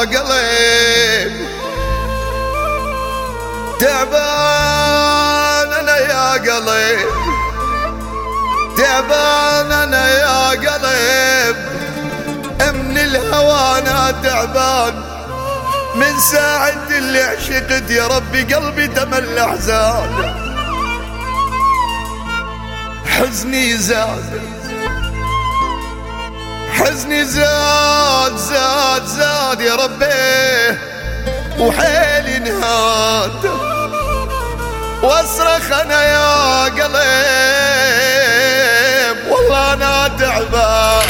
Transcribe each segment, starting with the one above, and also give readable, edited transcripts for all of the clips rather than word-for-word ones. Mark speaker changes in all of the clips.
Speaker 1: قلب، تعبان أنا يا قلب، تعبان أنا يا قلب، من الهوى أنا تعبان، من ساعة اللي عشقت يا ربي قلبي تمل أحزان، حزني زاد، حزني زاد زاد زاد يا ربي، وحيلي نهاد، واصرخ انا يا قلب والله انا تعبان.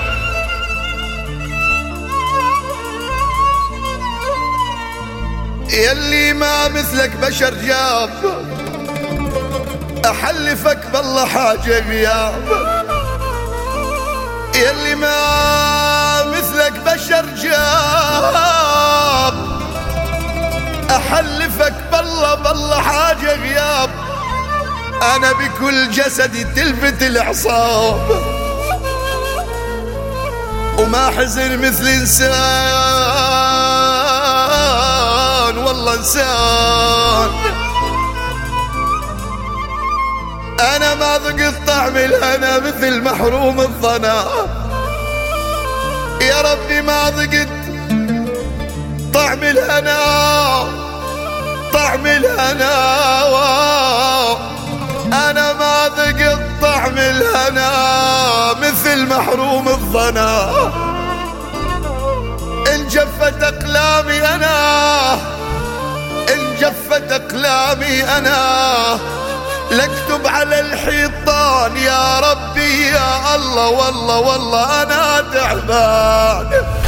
Speaker 1: يلي ما مثلك بشر جاب، احلفك بالله حاجة غياب، يلي ما مثلك بشر جاب، احلفك بالله حاجة غياب، انا بكل جسدي تلفت الاعصاب، وما حزن مثل انسان والله انسان، انا ما ذقت طعم الهنا مثل محروم الظنا، يا ربي ما ذقت طعم الهنا، طعم الهنا، انا ما ذقت طعم الهنا مثل محروم الظنا، ان جفت اقلامي انا، ان جفت اقلامي انا، لاكتب على الحيطان يا ربي يا الله والله والله انا تعبان.